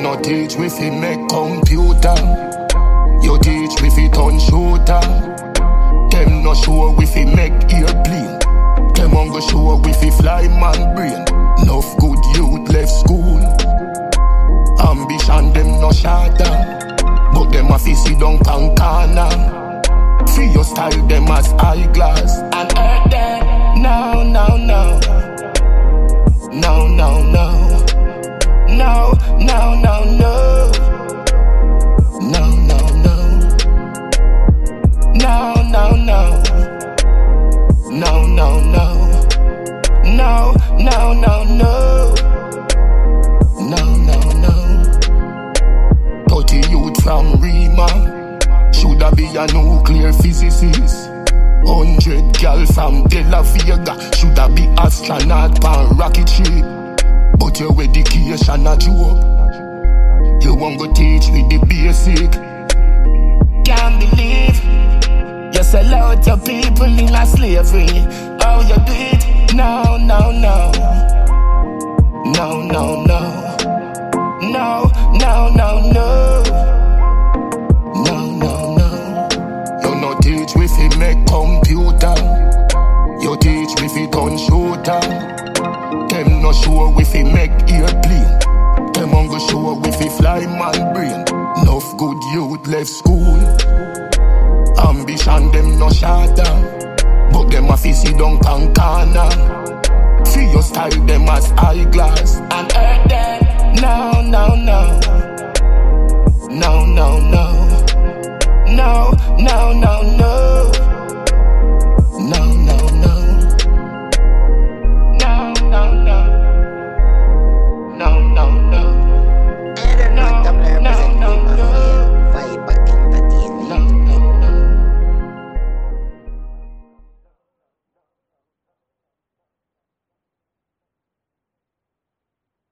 no teach we fi make computer. You teach we fi turn shooter. Them no show we fi make airplane. Them on go show we fi fly man brain. Enough good youth left school. Ambition them no shatter, but them a fi sit down pan corner. For your style them as eyeglass and hurt them. No, no, no. No, no, no. No, no, no, no. No, no, no. No, no, no. No, no, no. No, no, no, no. No, no, no. 30 youth from Rima. Shoulda be a nuclear physicist. 100 gal from De La Vega. Shoulda be astronaut pan rocket ship. But your education a joke. You won't go teach with the basic. Can't believe you sell out your people in a slavery. Oh, you do it? No, no, no. No, no, no. No, no, no, no. No, no, no. You no teach we fi make computer. You teach we fi turn shooter. Them no show we fi make airplane. Them on go show we fi fly man brain. Enough good youth left school. Ambition them no shatter, but them a fi sit down pan corner. For your style them as eyeglass and hurt them. No, no, no. No, no, no. No, no, no.